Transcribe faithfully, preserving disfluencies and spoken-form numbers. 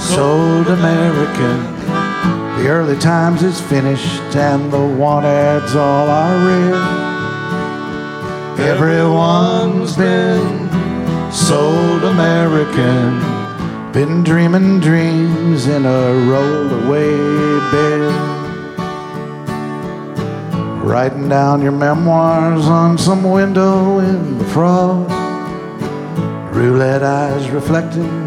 sold American. The early times is finished and the want ads all are real. Everyone's been sold American, been dreaming dreams in a rollaway bed, writing down your memoirs on some window in the frost, roulette eyes reflecting